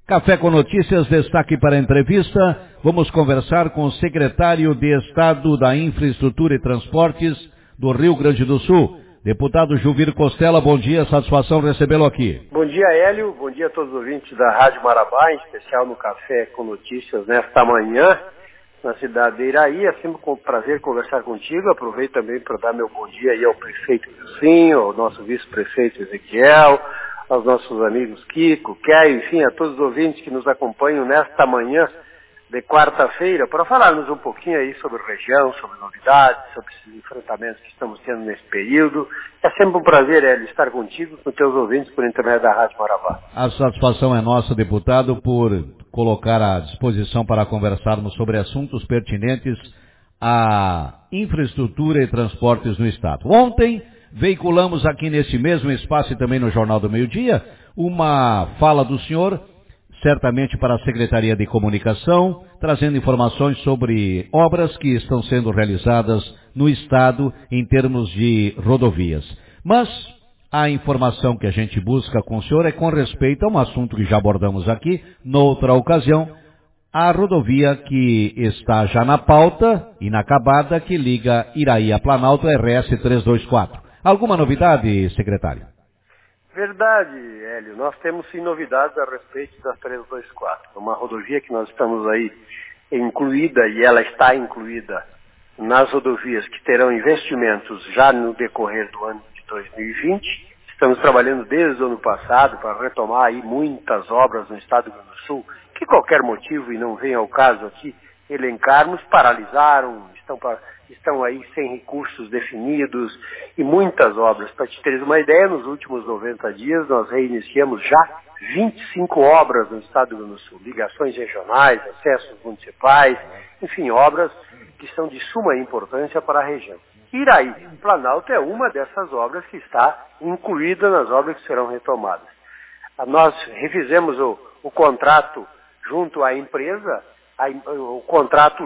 Café com Notícias, destaque para a entrevista. Vamos conversar com o secretário de Estado da Infraestrutura e Transportes do Rio Grande do Sul, deputado Juvir Costela. Bom dia, satisfação recebê-lo aqui. Bom dia, Hélio. Bom dia a todos os ouvintes da Rádio Marabá, em especial no Café com Notícias nesta manhã, na cidade de Iraí. É sempre um prazer conversar contigo. Aproveito também para dar meu bom dia aí ao prefeito Vilcinho, ao nosso vice-prefeito Ezequiel, aos nossos amigos Kiko, Caio, enfim, a todos os ouvintes que nos acompanham nesta manhã de quarta-feira, para falarmos um pouquinho aí sobre a região, sobre novidades, sobre esses enfrentamentos que estamos tendo nesse período. É sempre um prazer, Hélio, estar contigo, com teus ouvintes por intermédio da Rádio Marabá. A satisfação é nossa, deputado, por colocar à disposição para conversarmos sobre assuntos pertinentes à infraestrutura e transportes no Estado. Ontem, veiculamos aqui nesse mesmo espaço e também no Jornal do Meio-Dia uma fala do senhor, certamente para a Secretaria de Comunicação, trazendo informações sobre obras que estão sendo realizadas no Estado em termos de rodovias. Mas a informação que a gente busca com o senhor é com respeito a um assunto que já abordamos aqui, noutra ocasião, a rodovia que está já na pauta, inacabada, que liga Iraí a Planalto, RS 324. Alguma novidade, secretário? Verdade, Hélio. Nós temos sim novidades a respeito da 324. Uma rodovia que nós estamos aí incluída, e ela está incluída nas rodovias que terão investimentos já no decorrer do ano de 2020. Estamos trabalhando desde o ano passado para retomar aí muitas obras no estado do Rio Grande do Sul, que qualquer motivo, e não vem ao caso aqui elencarmos, paralisaram, estão aí sem recursos definidos e muitas obras. Para te teres uma ideia, nos últimos 90 dias nós reiniciamos já 25 obras no estado do Rio Grande do Sul, ligações regionais, acessos municipais, enfim, obras que são de suma importância para a região. Iraí Planalto é uma dessas obras que está incluída nas obras que serão retomadas. Nós refizemos o contrato junto à empresa, o contrato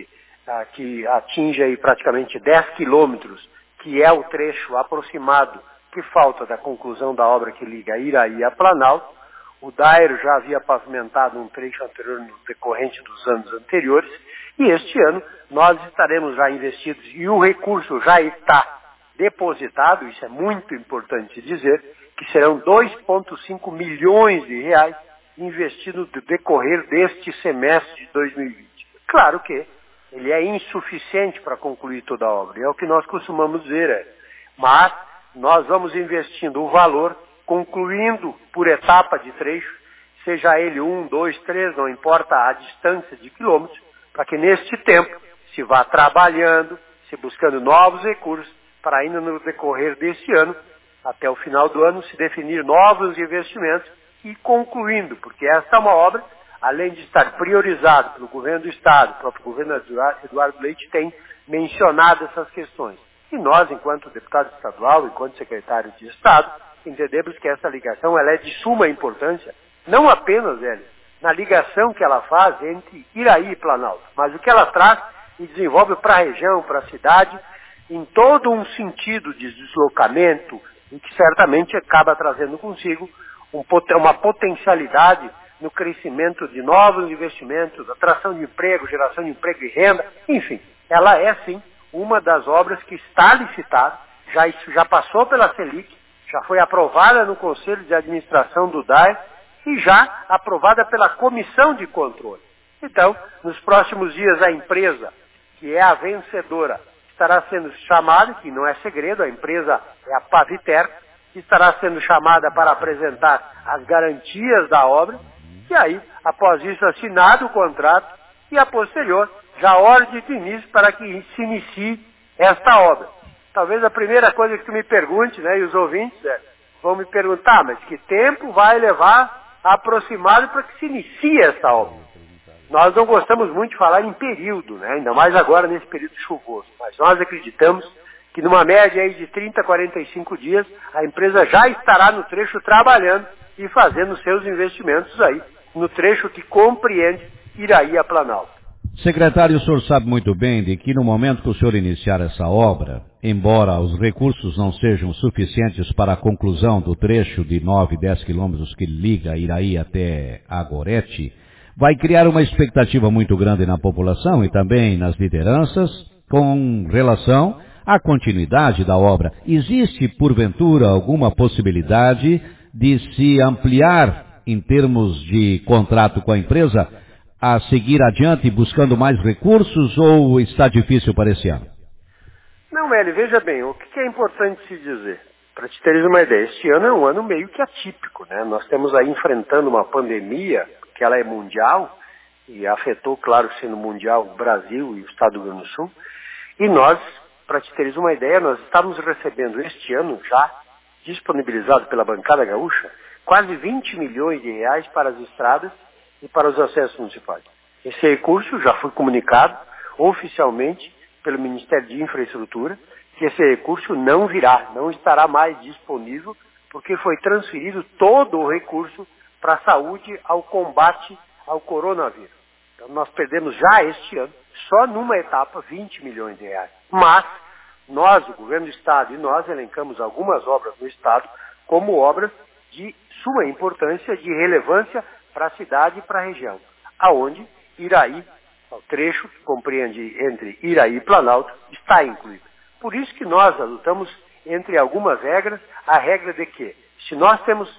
que atinge aí praticamente 10 quilômetros, que é o trecho aproximado que falta da conclusão da obra que liga Iraí a Planalto. O DAER já havia pavimentado um trecho anterior no decorrente dos anos anteriores, e este ano nós estaremos já investidos, e o recurso já está depositado, isso é muito importante dizer, que serão 2,5 milhões de reais investidos no decorrer deste semestre de 2020. Claro que ele é insuficiente para concluir toda a obra, é o que nós costumamos dizer, mas nós vamos investindo o valor, concluindo por etapa de trecho, seja ele 1, 2, 3, não importa a distância de quilômetros, para que neste tempo se vá trabalhando, se buscando novos recursos, para ainda no decorrer deste ano, até o final do ano, se definir novos investimentos e concluindo, porque essa é uma obra, além de estar priorizado pelo governo do Estado, o próprio governo Eduardo Leite tem mencionado essas questões. E nós, enquanto deputado estadual, enquanto secretário de Estado, entendemos que essa ligação ela é de suma importância, não apenas, na ligação que ela faz entre Iraí e Planalto, mas o que ela traz e desenvolve para a região, para a cidade, em todo um sentido de deslocamento, e que certamente acaba trazendo consigo uma potencialidade no crescimento de novos investimentos, atração de emprego, geração de emprego e renda, enfim, ela é sim uma das obras que está licitada, isso já passou pela Selic, já foi aprovada no Conselho de Administração do DAER e já aprovada pela Comissão de Controle. Então, nos próximos dias a empresa, que é a vencedora, estará sendo chamada, que não é segredo, a empresa é a Paviter, que estará sendo chamada para apresentar as garantias da obra, e aí, após isso, assinado o contrato, e a posterior, já ordem de início para que se inicie esta obra. Talvez a primeira coisa que tu me pergunte, e os ouvintes vão me perguntar, mas que tempo vai levar aproximado para que se inicie essa obra? Nós não gostamos muito de falar em período, ainda mais agora nesse período chuvoso, mas nós acreditamos que numa média aí de 30 a 45 dias, a empresa já estará no trecho trabalhando e fazendo seus investimentos aí, no trecho que compreende Iraí a Planalto. Secretário, o senhor sabe muito bem de que no momento que o senhor iniciar essa obra, embora os recursos não sejam suficientes para a conclusão do trecho de 9, 10 quilômetros que liga Iraí até Agorete, vai criar uma expectativa muito grande na população e também nas lideranças com relação à continuidade da obra. Existe, porventura, alguma possibilidade de se ampliar em termos de contrato com a empresa a seguir adiante buscando mais recursos ou está difícil para esse ano? Não, Hélio, veja bem, o que é importante se dizer? Para te teres uma ideia, este ano é um ano meio que atípico, né? Nós estamos aí enfrentando uma pandemia, que ela é mundial, e afetou, claro, sendo mundial, o Brasil e o Estado do Rio Grande do Sul. E nós, para te teres uma ideia, nós estamos recebendo este ano já, disponibilizado pela bancada gaúcha, quase 20 milhões de reais para as estradas e para os acessos municipais. Esse recurso já foi comunicado oficialmente pelo Ministério de Infraestrutura, que esse recurso não virá, não estará mais disponível, porque foi transferido todo o recurso para a saúde, ao combate ao coronavírus. Então nós perdemos já este ano, só numa etapa, 20 milhões de reais. Mas nós, o governo do Estado, e nós elencamos algumas obras no Estado como obras de suma importância, de relevância para a cidade e para a região, aonde Iraí, o trecho que compreende entre Iraí e Planalto, está incluído. Por isso que nós adotamos, entre algumas regras, a regra de que, se nós temos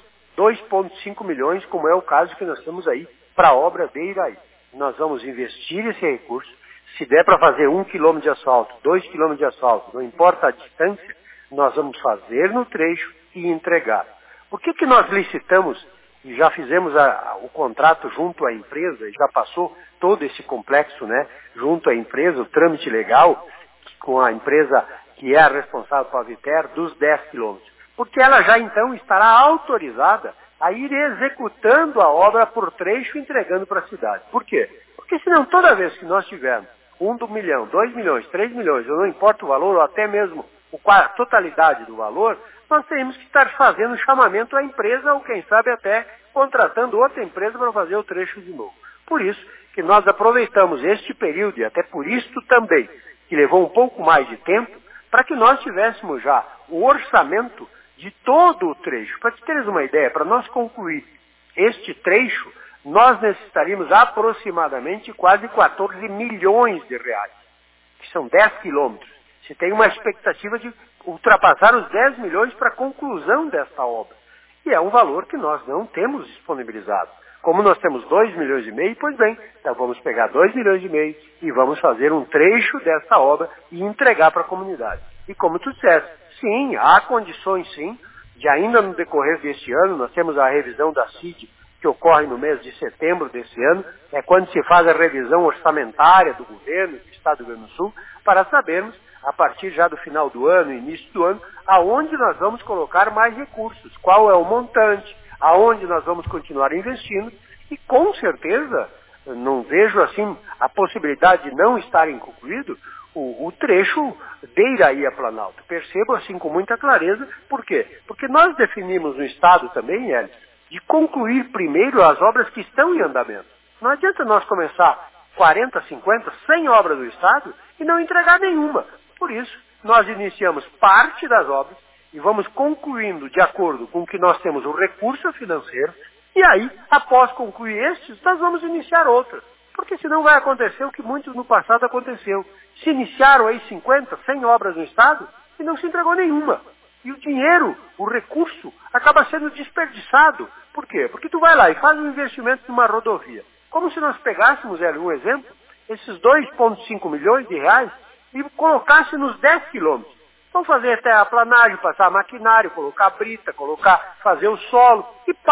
2,5 milhões, como é o caso que nós temos aí, para a obra de Iraí, nós vamos investir esse recurso, se der para fazer 1 quilômetro de asfalto, 2 quilômetros de asfalto, não importa a distância, nós vamos fazer no trecho e entregar. Por que nós licitamos e já fizemos o contrato junto à empresa, e já passou todo esse complexo, né, junto à empresa, o trâmite legal, com a empresa que é a responsável pela Viter, dos 10 quilômetros? Porque ela já então estará autorizada a ir executando a obra por trecho e entregando para a cidade. Por quê? Porque senão toda vez que nós tivermos 1 milhão, 2 milhões, 3 milhões, ou não importa o valor, ou até mesmo a totalidade do valor, nós temos que estar fazendo chamamento à empresa, ou quem sabe até contratando outra empresa para fazer o trecho de novo. Por isso que nós aproveitamos este período, e até por isto também, que levou um pouco mais de tempo, para que nós tivéssemos já o orçamento de todo o trecho. Para te teres uma ideia, para nós concluir este trecho, nós necessitaríamos aproximadamente quase 14 milhões de reais, que são 10 quilômetros. Se tem uma expectativa de ultrapassar os 10 milhões para a conclusão desta obra. E é um valor que nós não temos disponibilizado. Como nós temos 2 milhões e meio, pois bem, então vamos pegar 2 milhões e meio e vamos fazer um trecho dessa obra e entregar para a comunidade. E como tu disseste, sim, há condições sim, de ainda no decorrer deste ano, nós temos a revisão da CID, que ocorre no mês de setembro desse ano, é quando se faz a revisão orçamentária do governo do Estado do Rio Grande do Sul, para sabermos, a partir já do final do ano, início do ano, aonde nós vamos colocar mais recursos, qual é o montante, aonde nós vamos continuar investindo, e com certeza, não vejo assim a possibilidade de não estar concluído o trecho de Iraí a Planalto. Percebo assim com muita clareza, por quê? Porque nós definimos no Estado também, Hélio, de concluir primeiro as obras que estão em andamento. Não adianta nós começar 40, 50, 100 obras do Estado e não entregar nenhuma. Por isso, nós iniciamos parte das obras e vamos concluindo de acordo com que nós temos o recurso financeiro e aí, após concluir estes, nós vamos iniciar outras. Porque senão vai acontecer o que muito no passado aconteceu. Se iniciaram aí 50, 100 obras no Estado e não se entregou nenhuma. E o dinheiro, o recurso, acaba sendo desperdiçado. Por quê? Porque tu vai lá e faz um investimento numa rodovia. Como se nós pegássemos, um exemplo, esses 2,5 milhões de reais e colocássemos nos 10 quilômetros. Vamos fazer até a planagem, passar maquinário, colocar brita, fazer o solo,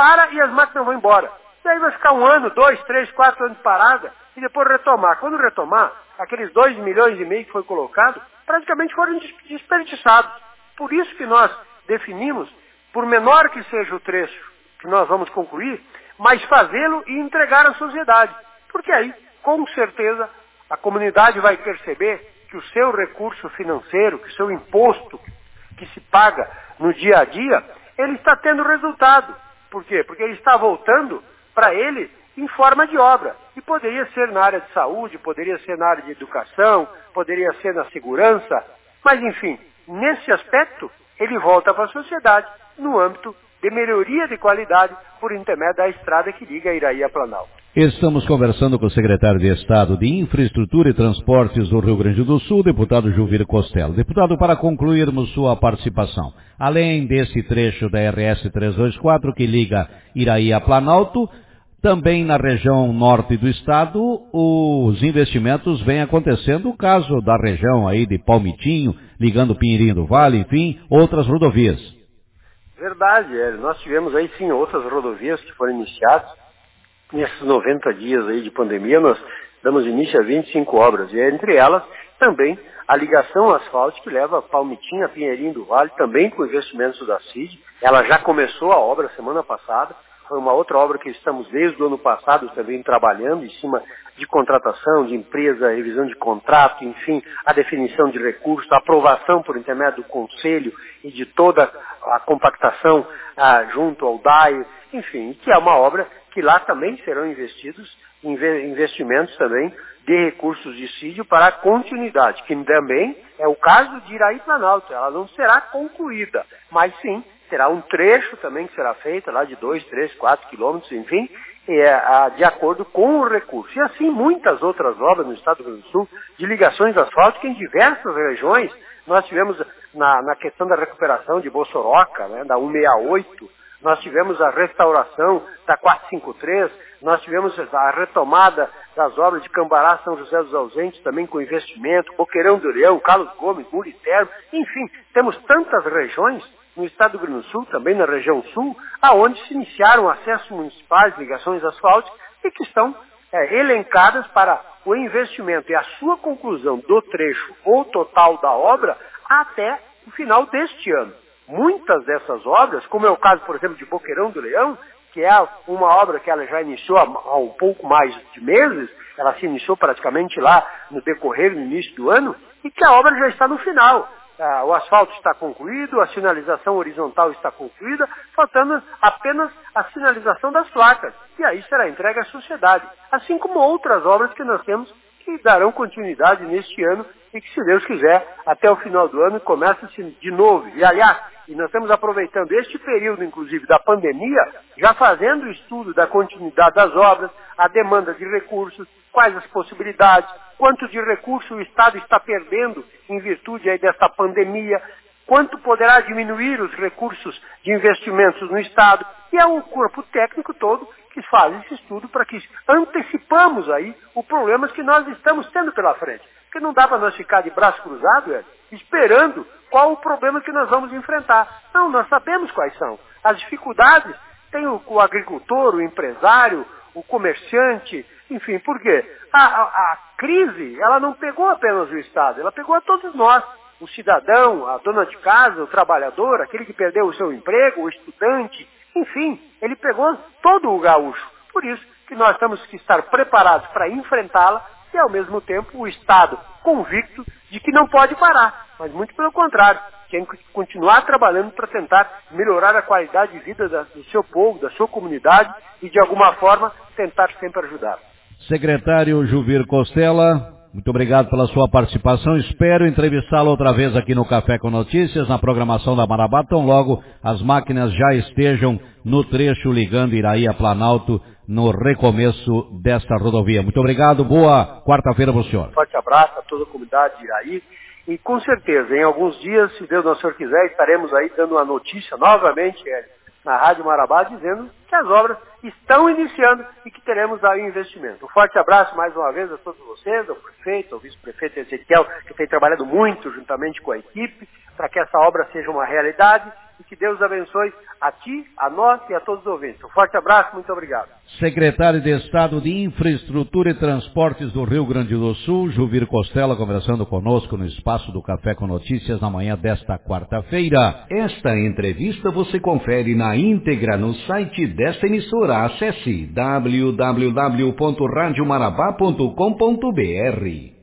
e as máquinas vão embora. E aí vai ficar 1 ano, 2, 3, 4 anos parada e depois retomar. Quando retomar, aqueles 2 milhões e meio que foi colocado, praticamente foram desperdiçados. Por isso que nós definimos, por menor que seja o trecho que nós vamos concluir, mas fazê-lo e entregar à sociedade. Porque aí, com certeza, a comunidade vai perceber que o seu recurso financeiro, que o seu imposto que se paga no dia a dia, ele está tendo resultado. Por quê? Porque ele está voltando para ele em forma de obra. E poderia ser na área de saúde, poderia ser na área de educação, poderia ser na segurança, mas enfim, nesse aspecto, ele volta para a sociedade no âmbito de melhoria de qualidade por intermédio da estrada que liga Iraí a Planalto. Estamos conversando com o secretário de Estado de Infraestrutura e Transportes do Rio Grande do Sul, deputado Juvir Costello. Deputado, para concluirmos sua participação, além desse trecho da RS 324 que liga Iraí a Planalto, também na região norte do estado, os investimentos vêm acontecendo, o caso da região aí de Palmitinho, ligando Pinheirinho do Vale, enfim, outras rodovias. Verdade, Hélio. Nós tivemos aí sim outras rodovias que foram iniciadas. Nesses 90 dias aí de pandemia, nós damos início a 25 obras, e entre elas também a ligação asfáltica que leva Palmitinho a Pinheirinho do Vale, também com investimentos da CID. Ela já começou a obra semana passada. Foi uma outra obra que estamos desde o ano passado também trabalhando em cima de contratação, de empresa, revisão de contrato, enfim, a definição de recursos, a aprovação por intermédio do Conselho e de toda a compactação junto ao DAE, enfim, que é uma obra que lá também serão investimentos também de recursos de CID para a continuidade, que também é o caso de Iraí Planalto. Ela não será concluída, mas sim terá um trecho também que será feito lá de 2, 3, 4 quilômetros, enfim, de acordo com o recurso. E assim muitas outras obras no estado do Rio Grande do Sul, de ligações asfálticas em diversas regiões. Nós tivemos na questão da recuperação de Bossoroca, né, da 168, nós tivemos a restauração da 453, nós tivemos a retomada das obras de Cambará, São José dos Ausentes, também com investimento, Boqueirão do Leão, Carlos Gomes, Muritermo, enfim, temos tantas regiões no estado do Rio Grande do Sul, também na região sul, aonde se iniciaram acessos municipais, ligações asfálticas, e que estão elencadas para o investimento e a sua conclusão do trecho ou total da obra até o final deste ano. Muitas dessas obras, como é o caso, por exemplo, de Boqueirão do Leão, que é uma obra que ela já iniciou há um pouco mais de meses, ela se iniciou praticamente lá no decorrer do início do ano, e que a obra já está no final. O asfalto está concluído, a sinalização horizontal está concluída, faltando apenas a sinalização das placas. E aí será entregue à sociedade. Assim como outras obras que nós temos que darão continuidade neste ano e que, se Deus quiser, até o final do ano começa-se de novo. E, aliás, nós estamos aproveitando este período, inclusive, da pandemia, já fazendo o estudo da continuidade das obras, a demanda de recursos, quais as possibilidades, quanto de recurso o Estado está perdendo em virtude aí desta pandemia, quanto poderá diminuir os recursos de investimentos no Estado, e é um corpo técnico todo que faz esse estudo para que antecipamos aí os problemas que nós estamos tendo pela frente. Porque não dá para nós ficar de braço cruzado, esperando qual o problema que nós vamos enfrentar. Não, nós sabemos quais são. As dificuldades tem o agricultor, o empresário, o comerciante, enfim, por quê? A crise, ela não pegou apenas o Estado, ela pegou a todos nós. O cidadão, a dona de casa, o trabalhador, aquele que perdeu o seu emprego, o estudante, enfim, ele pegou todo o gaúcho. Por isso que nós temos que estar preparados para enfrentá-la e, ao mesmo tempo, o Estado convicto de que não pode parar, mas muito pelo contrário, tem que continuar trabalhando para tentar melhorar a qualidade de vida do seu povo, da sua comunidade e, de alguma forma, tentar sempre ajudar. Secretário Juvir Costello, muito obrigado pela sua participação. Espero entrevistá-lo outra vez aqui no Café com Notícias, na programação da Marabá, tão logo as máquinas já estejam no trecho ligando Iraí a Planalto, no recomeço desta rodovia. Muito obrigado, boa quarta-feira para o senhor. Forte abraço a toda a comunidade de Iraí. E com certeza, em alguns dias, se Deus nosso Senhor quiser, estaremos aí dando uma notícia novamente na Rádio Marabá, dizendo que as obras estão iniciando e que teremos aí um investimento. Um forte abraço mais uma vez a todos vocês, ao prefeito, ao vice-prefeito Ezequiel, que tem trabalhado muito juntamente com a equipe, para que essa obra seja uma realidade e que Deus abençoe a ti, a nós e a todos os ouvintes. Um forte abraço, muito obrigado. Secretário de Estado de Infraestrutura e Transportes do Rio Grande do Sul, Juvir Costello, conversando conosco no espaço do Café com Notícias na manhã desta quarta-feira. Esta entrevista você confere na íntegra no site desta emissora. Acesse www.radiomarabá.com.br.